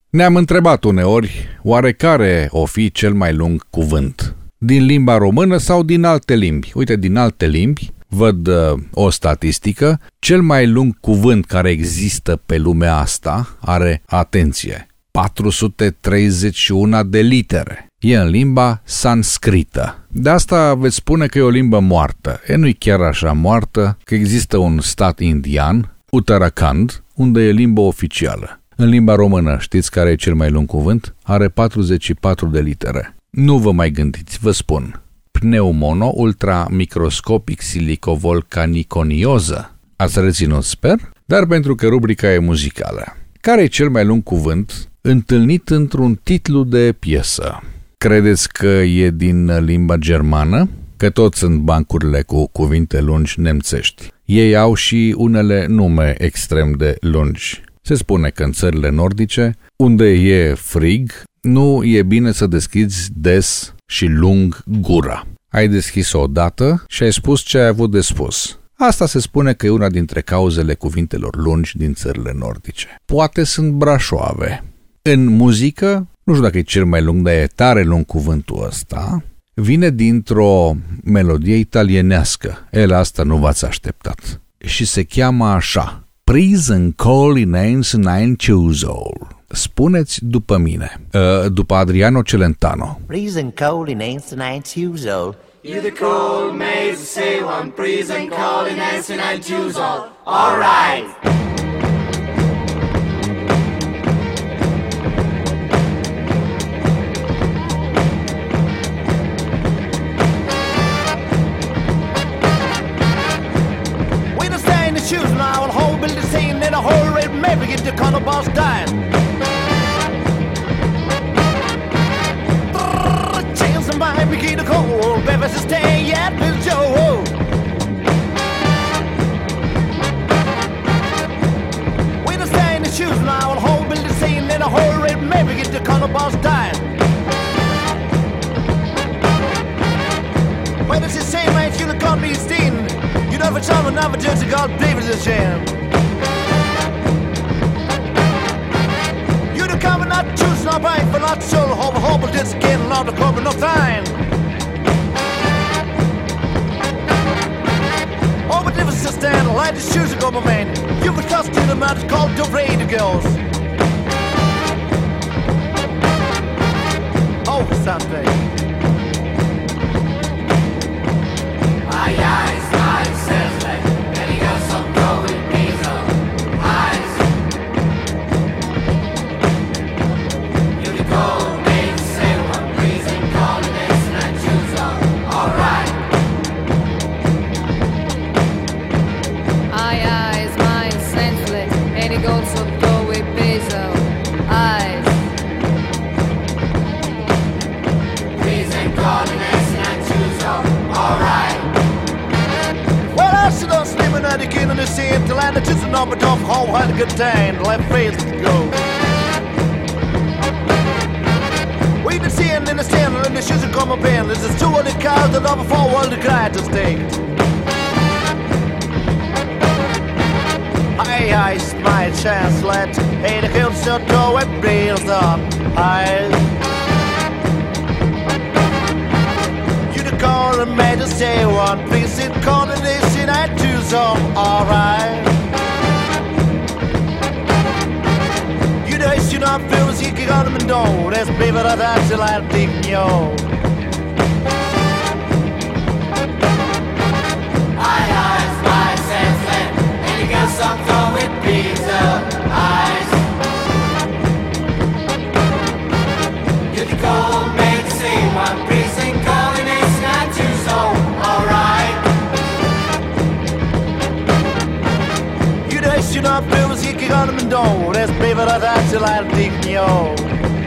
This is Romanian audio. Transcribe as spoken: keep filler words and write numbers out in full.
Ne-am întrebat uneori, oare care o fi cel mai lung cuvânt? Din limba română sau din alte limbi? Uite, din alte limbi, văd uh, o statistică, cel mai lung cuvânt care există pe lumea asta are, atenție, patru sute treizeci și unu de litere. E în limba sanscrită. De asta veți spune că e o limbă moartă. E, nu-i chiar așa moartă, că există un stat indian, Uttarakhand, unde e limba oficială. În limba română, știți care e cel mai lung cuvânt? Are patruzeci și patru de litere. Nu vă mai gândiți, vă spun. Pneumono-ultramicroscopic silicovolcaniconioză. Ați reținut, sper? Dar pentru că rubrica e muzicală. Care e cel mai lung cuvânt întâlnit într-un titlu de piesă? Credeți că e din limba germană? Că toți sunt bancurile cu cuvinte lungi nemțești. Ei au și unele nume extrem de lungi. Se spune că în țările nordice, unde e frig, nu e bine să deschizi des și lung gura. Ai deschis-o odată și ai spus ce ai avut de spus. Asta se spune că e una dintre cauzele cuvintelor lungi din țările nordice. Poate sunt brașoave. În muzică, nu știu dacă e cel mai lung, dar e tare lung cuvântul ăsta, vine dintr-o melodie italienească. El, asta nu v-ați așteptat. Și se cheamă așa: Prison Call in Ancient Chuzol. Spuneți după mine, uh, după Adriano Celentano. Prison Call in Ancient Chuzol. You the cold maze say one prison call in ancient Chuzol. All right. Choose now and whole building scene in a whole red maybe get the corner boss dying. Change some mind, begin to cold, baby, to stay yet, Bill Joe. We the same the shoes now and whole building scene in a whole red maybe get the corner boss dying. When it's the same man, you look on me, Steen. Never tell me, never judge God, David's a sham. You the common, not choose, not right, but not so. Hope, hope, but this again, not the cover, no time. Oh, but if it's a stand, light the shoes, go, my man. You can trust in the man, it's called the raid girls. Oh, Sunday. Aye, aye. Again in the same to land just a number of how had a good time, left face to go. We can see him in the stand and the shoes are coming in. This is two of the cars that over four world the guy to stay. Hey, I my chance let hey the hills so go and breathe up. I you the call and made to say one piece in coordination I do so alright. You know you not feel as you can on them and don't. That's baby that I still I think yo. I eyes my sense and you got some go with pizza eyes. You the cold make say one prison calling it's not too so alright. You know not feel as you can on them and don't. That's baby that I still I think yo.